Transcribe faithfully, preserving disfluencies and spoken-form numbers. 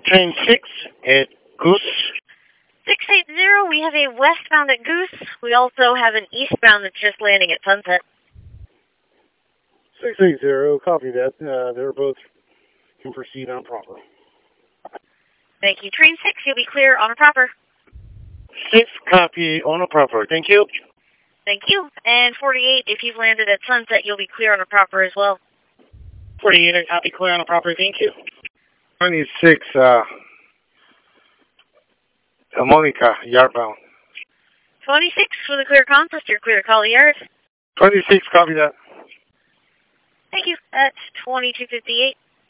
Train six at Goose. six eight zero, we have a westbound at Goose. We also have an eastbound that's just landing at Sunset. six eight zero, copy that. Uh, they're both can proceed on proper. Thank you. Train six, you'll be clear on a proper. six, copy on a proper. Thank you. Thank you. And forty-eight, if you've landed at Sunset, you'll be clear on a proper as well. forty-eight, I copy clear on a proper. Thank you. twenty-six, uh, Monica, yardbound. twenty-six, for the clear contest, you're clear to call the yard. twenty-six, copy that. Thank you. That's twenty-two fifty-eight.